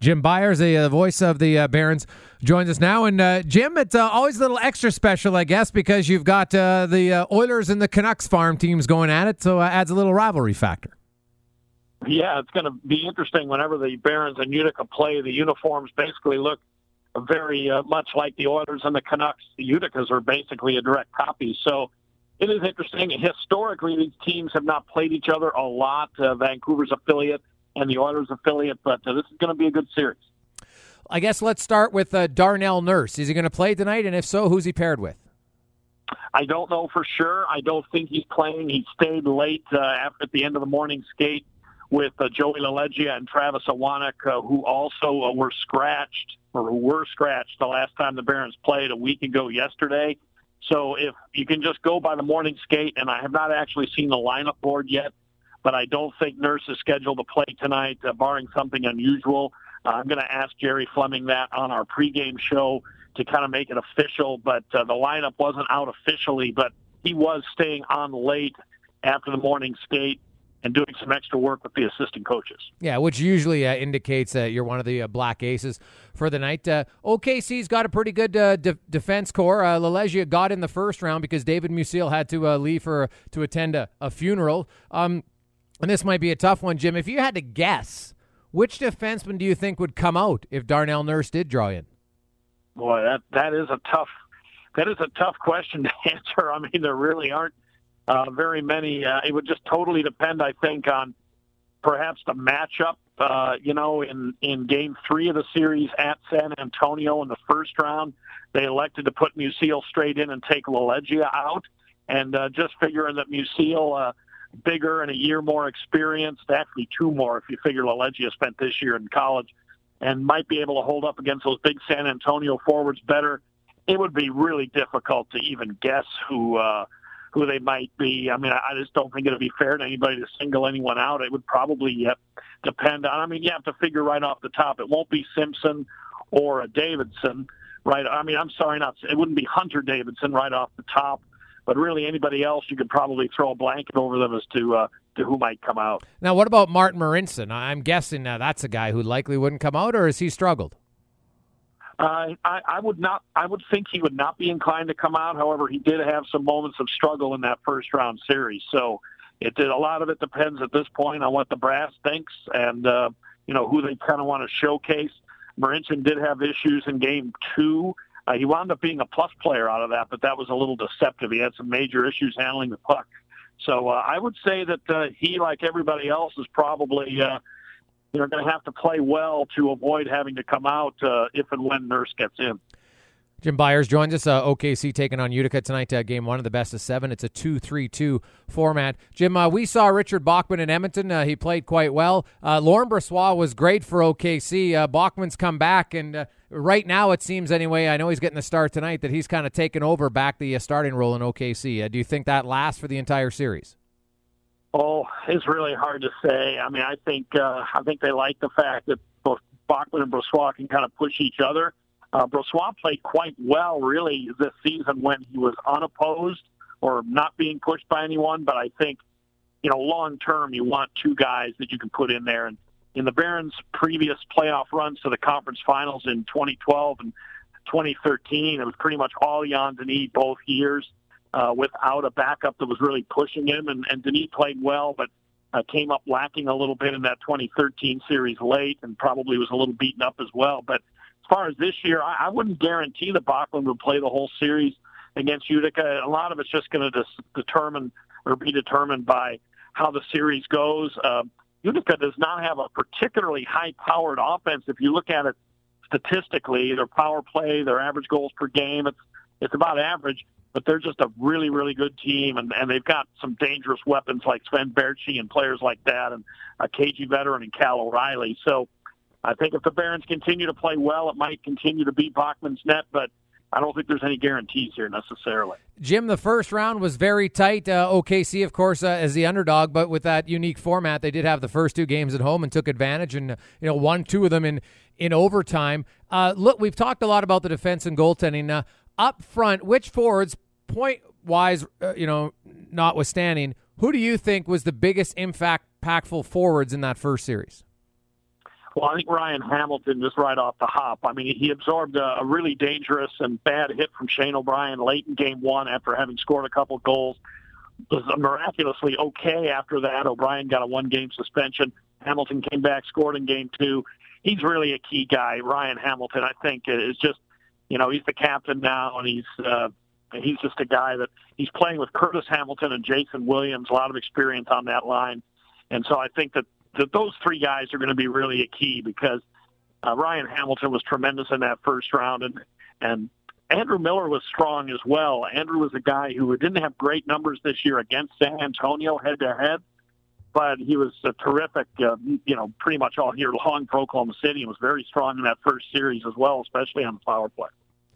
Jim Byers, the voice of the Barons, joins us now. And Jim, it's always a little extra special, I guess, because you've got the Oilers and the Canucks farm teams going at it, so adds a little rivalry factor. Yeah, it's going to be interesting whenever the Barons and Utica play. The uniforms basically look very much like the Oilers and the Canucks. The Uticas are basically a direct copy. So it is interesting. Historically, these teams have not played each other a lot, Vancouver's affiliate and the Oilers affiliate, but this is going to be a good series. I guess let's start with Darnell Nurse. Is he going to play tonight? And if so, who's he paired with? I don't know for sure. I don't think he's playing. He stayed late at the end of the morning skate with Joey LaLeggia and Travis Awanek, who also were scratched the last time the Barons played a week ago yesterday. So if you can just go by the morning skate, and I have not actually seen the lineup board yet, but I don't think Nurse is scheduled to play tonight, barring something unusual. I'm going to ask Jerry Fleming that on our pregame show to kind of make it official, but the lineup wasn't out officially, but he was staying on late after the morning skate and doing some extra work with the assistant coaches. Yeah, which usually indicates that you're one of the Black Aces for the night. OKC's got a pretty good defense core. LaLeggia got in the first round because David Musil had to leave to attend a funeral. And this might be a tough one, Jim. If you had to guess, which defenseman do you think would come out if Darnell Nurse did draw in? Boy, that is a tough question to answer. I mean, there really aren't very many. It would just totally depend, I think, on perhaps the matchup. In Game 3 of the series at San Antonio in the first round, they elected to put Musil straight in and take LaLeggia out, and just figuring that Musil, bigger and a year more experienced, actually two more if you figure LaLeggia spent this year in college, and might be able to hold up against those big San Antonio forwards better. It would be really difficult to even guess who they might be. I mean, I just don't think it would be fair to anybody to single anyone out. It would probably depend on, you have to figure right off the top. It won't be Simpson or a Davidson, right? It wouldn't be Hunter Davidson right off the top, but really anybody else, you could probably throw a blanket over them as to who might come out. Now, what about Martin Marincin? I'm guessing that's a guy who likely wouldn't come out, or has he struggled? I would think he would not be inclined to come out. However, he did have some moments of struggle in that first round series. So a lot of it depends at this point on what the brass thinks and, who they kind of want to showcase. Marincin did have issues in Game 2. He wound up being a plus player out of that, but that was a little deceptive. He had some major issues handling the puck. So I would say that he, like everybody else, is probably going to have to play well to avoid having to come out if and when Nurse gets in. Jim Byers joins us. OKC taking on Utica tonight, Game 1 of the best of 7. It's a 2-3-2 format. Jim, we saw Richard Bachman in Edmonton. He played quite well. Laurent Brossoit was great for OKC. Bachman's come back, and right now it seems anyway, I know he's getting the start tonight, that he's kind of taken over back the starting role in OKC. Do you think that lasts for the entire series? Oh, it's really hard to say. I mean, I think they like the fact that both Bachman and Brossoit can kind of push each other. Brossoit played quite well, really, this season when he was unopposed or not being pushed by anyone. But I think, long term, you want two guys that you can put in there. And in the Barons' previous playoff runs to the conference finals in 2012 and 2013, it was pretty much all Jan Denis both years. Without a backup that was really pushing him. And Denis played well, but came up lacking a little bit in that 2013 series late and probably was a little beaten up as well. But as far as this year, I wouldn't guarantee that Bachman would play the whole series against Utica. A lot of it's just going to be determined by how the series goes. Utica does not have a particularly high-powered offense. If you look at it statistically, their power play, their average goals per game, it's about average. But they're just a really, really good team, and they've got some dangerous weapons like Sven Berchi and players like that, and a KG veteran and Cal O'Reilly. So I think if the Barons continue to play well, it might continue to be Bachman's net, but I don't think there's any guarantees here necessarily. Jim, the first round was very tight. OKC, of course, as the underdog, but with that unique format, they did have the first two games at home and took advantage and won two of them in overtime. Look, we've talked a lot about the defense and goaltending. Up front, which forwards, point-wise, notwithstanding, who do you think was the biggest impactful forwards in that first series? Well, I think Ryan Hamilton, just right off the hop, I mean, he absorbed a really dangerous and bad hit from Shane O'Brien late in Game 1 after having scored a couple goals. Was miraculously okay after that. O'Brien got a 1-game suspension. Hamilton came back, scored in Game 2. He's really a key guy. Ryan Hamilton, I think, is just, he's the captain now, and he's just a guy that he's playing with Curtis Hamilton and Jason Williams, a lot of experience on that line. And so I think that those three guys are going to be really a key because Ryan Hamilton was tremendous in that first round, and Andrew Miller was strong as well. Andrew was a guy who didn't have great numbers this year against San Antonio head-to-head, but he was terrific, pretty much all year long for Oklahoma City, and was very strong in that first series as well, especially on the power play.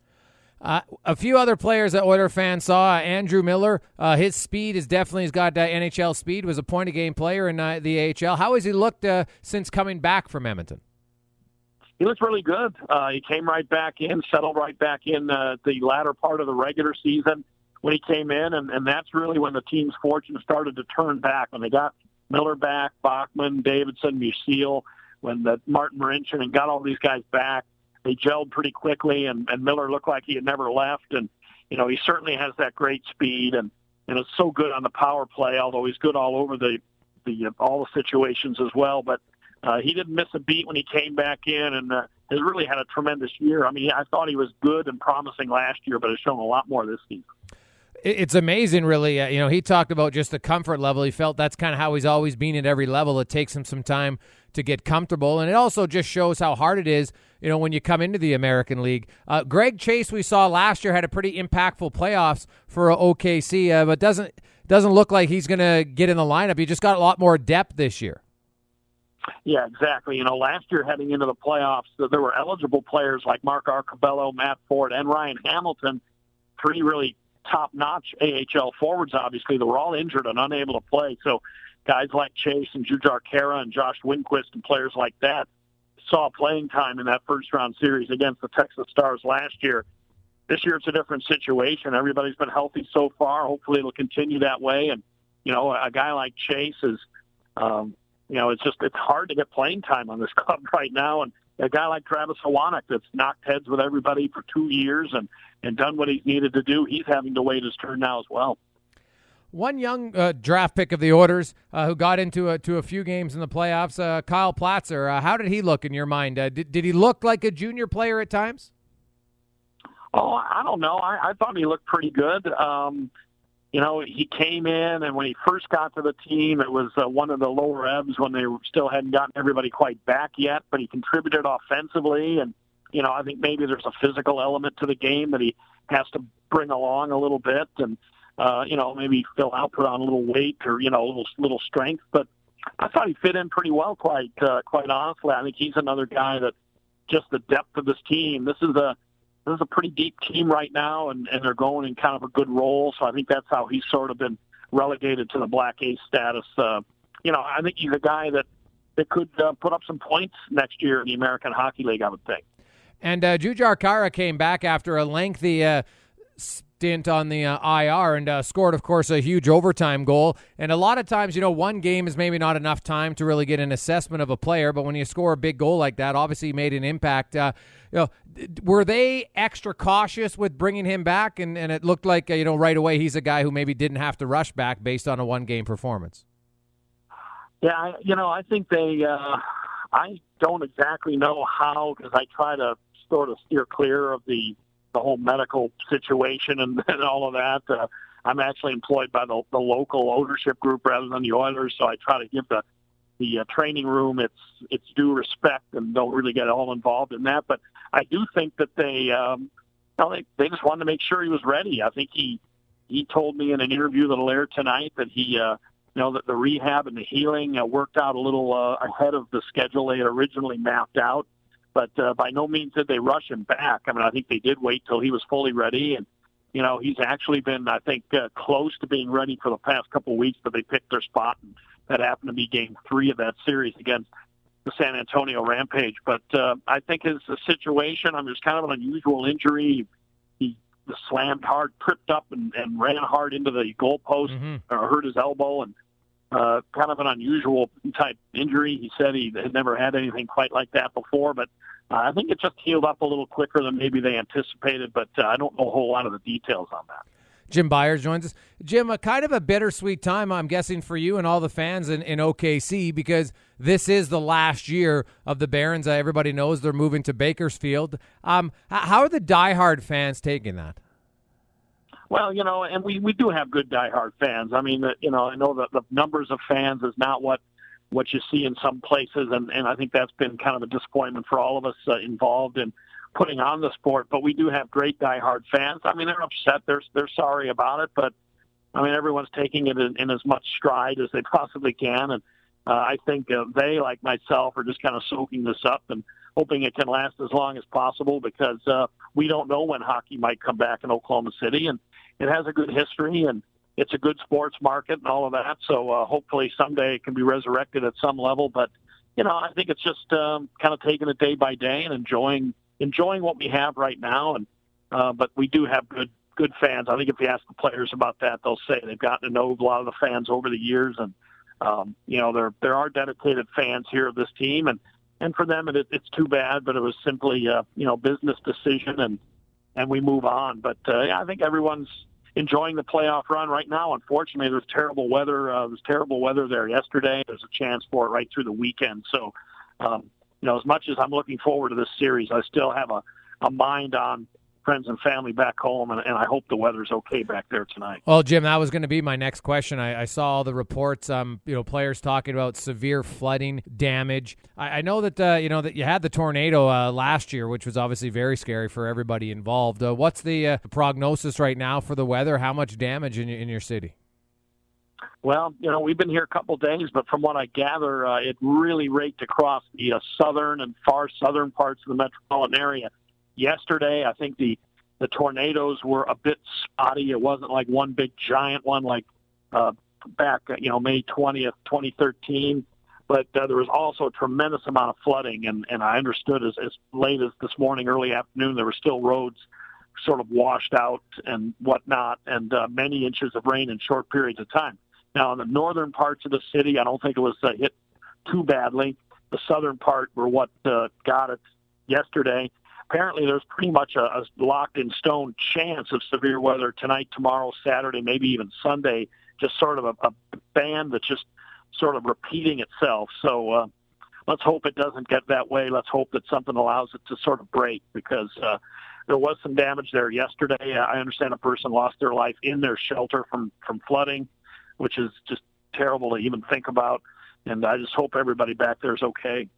A few other players that Oiler fans saw. Andrew Miller, his speed he's got NHL speed, was a point-a-game player in the AHL. How has he looked since coming back from Edmonton? He looked really good. He came right back in, settled right back in the latter part of the regular season when he came in, and that's really when the team's fortune started to turn back. When they got Miller back, Bachman, Davidson, Musil, when Martin Marincin and got all these guys back, they gelled pretty quickly, and Miller looked like he had never left. And, he certainly has that great speed, and it's so good on the power play, although he's good all over all the situations as well. But he didn't miss a beat when he came back in, and has really had a tremendous year. I mean, I thought he was good and promising last year, but has shown a lot more this season. It's amazing, really. He talked about just the comfort level. He felt that's kind of how he's always been at every level. It takes him some time to get comfortable, and it also just shows how hard it is, when you come into the American League. Greg Chase, we saw last year, had a pretty impactful playoffs for OKC, but doesn't look like he's going to get in the lineup. He just got a lot more depth this year. Yeah, exactly. Last year heading into the playoffs, there were eligible players like Mark Arcobello, Matt Ford, and Ryan Hamilton, three really top-notch AHL forwards, obviously. They were all injured and unable to play. So guys like Chase and Jujhar Khaira and Josh Winquist and players like that saw playing time in that first-round series against the Texas Stars last year. This year it's a different situation. Everybody's been healthy so far. Hopefully it'll continue that way. And, a guy like Chase is it's hard to get playing time on this club right now. And a guy like Travis Hawanek that's knocked heads with everybody for 2 years and done what he's needed to do, he's having to wait his turn now as well. One young draft pick of the Oilers who got into a few games in the playoffs, Kyle Platzer. How did he look in your mind? Did he look like a junior player at times? Oh, I don't know. I thought he looked pretty good. He came in, and when he first got to the team, it was one of the lower ebbs when they still hadn't gotten everybody quite back yet, but he contributed offensively, and, I think maybe there's a physical element to the game that he has to bring along a little bit, and, maybe fill out, put on a little weight or, a little strength, but I thought he fit in pretty well, quite honestly. I think he's another guy that just the depth of this team, this is a pretty deep team right now, and they're going in kind of a good role. So I think that's how he's sort of been relegated to the Black Ace status. I think he's a guy that could put up some points next year in the American Hockey League, I would think. And Jujhar Khaira came back after a lengthy stint on the IR and scored, of course, a huge overtime goal. And a lot of times, one game is maybe not enough time to really get an assessment of a player, but when you score a big goal like that, obviously made an impact. Were they extra cautious with bringing him back? And it looked like, right away he's a guy who maybe didn't have to rush back based on a one-game performance. Yeah, I think they I don't exactly know how, because I try to sort of steer clear of the whole medical situation and all of that. I'm actually employed by the local ownership group rather than the Oilers, so I try to give the training room its due respect and don't really get all involved in that. But I do think that they just wanted to make sure he was ready. I think he told me in an interview that'll air tonight that he that the rehab and the healing worked out a little ahead of the schedule they had originally mapped out. But by no means did they rush him back. I mean, I think they did wait till he was fully ready. And, he's actually been, I think, close to being ready for the past couple of weeks, but they picked their spot. And that happened to be Game 3 of that series against the San Antonio Rampage. But I think his situation, there's kind of an unusual injury. He slammed hard, tripped up, and ran hard into the goalpost, or hurt his elbow. And kind of an unusual type injury. He said he had never had anything quite like that before, but I think it just healed up a little quicker than maybe they anticipated, but I don't know a whole lot of the details on that. Jim Byers joins us. Jim, a kind of a bittersweet time, I'm guessing, for you and all the fans in OKC, because this is the last year of the Barons. Everybody knows they're moving to Bakersfield. How are the diehard fans taking that? Well, and we do have good diehard fans. I mean, I know that the numbers of fans is not what you see in some places, and I think that's been kind of a disappointment for all of us involved in putting on the sport. But we do have great diehard fans. I mean, they're upset. They're sorry about it, but I mean, everyone's taking it in as much stride as they possibly can, and I think they, like myself, are just kind of soaking this up and hoping it can last as long as possible, because we don't know when hockey might come back in Oklahoma City, and it has a good history, and it's a good sports market and all of that. So hopefully someday it can be resurrected at some level. But, I think it's just kind of taking it day by day and enjoying what we have right now. And but we do have good fans. I think if you ask the players about that, they'll say they've gotten to know a lot of the fans over the years. And, there are dedicated fans here of this team. And for them, it's too bad, but it was simply business decision, and we move on. But I think everyone's enjoying the playoff run right now. Unfortunately, there's terrible weather. There's terrible weather there yesterday. There's a chance for it right through the weekend. So, as much as I'm looking forward to this series, I still have a mind on friends and family back home, and I hope the weather's okay back there tonight. Well, Jim, that was going to be my next question. I saw all the reports, players talking about severe flooding damage. I know that, that you had the tornado last year, which was obviously very scary for everybody involved. What's the prognosis right now for the weather? How much damage in your city? Well, we've been here a couple of days, but from what I gather, it really raked across the southern and far southern parts of the metropolitan area. Yesterday, I think the tornadoes were a bit spotty. It wasn't like one big giant one like back, May 20th, 2013. But there was also a tremendous amount of flooding, and I understood as late as this morning, early afternoon, there were still roads sort of washed out and whatnot, and many inches of rain in short periods of time. Now, in the northern parts of the city, I don't think it was hit too badly. The southern part were what got it yesterday. Apparently, there's pretty much a locked-in-stone chance of severe weather tonight, tomorrow, Saturday, maybe even Sunday, just sort of a band that's just sort of repeating itself. So let's hope it doesn't get that way. Let's hope that something allows it to sort of break, because there was some damage there yesterday. I understand a person lost their life in their shelter from flooding, which is just terrible to even think about. And I just hope everybody back there is okay.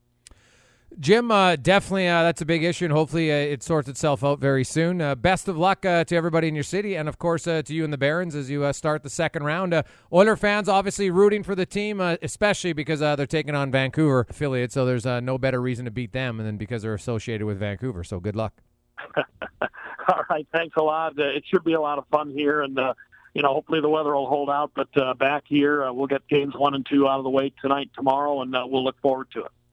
Jim, definitely that's a big issue, and hopefully it sorts itself out very soon. Best of luck to everybody in your city, and, of course, to you and the Barons as you start the second round. Oiler fans obviously rooting for the team, especially because they're taking on Vancouver affiliate, so there's no better reason to beat them than because they're associated with Vancouver, so good luck. All right, thanks a lot. It should be a lot of fun here, and hopefully the weather will hold out, but back here we'll get games 1 and 2 out of the way tonight, tomorrow, and we'll look forward to it.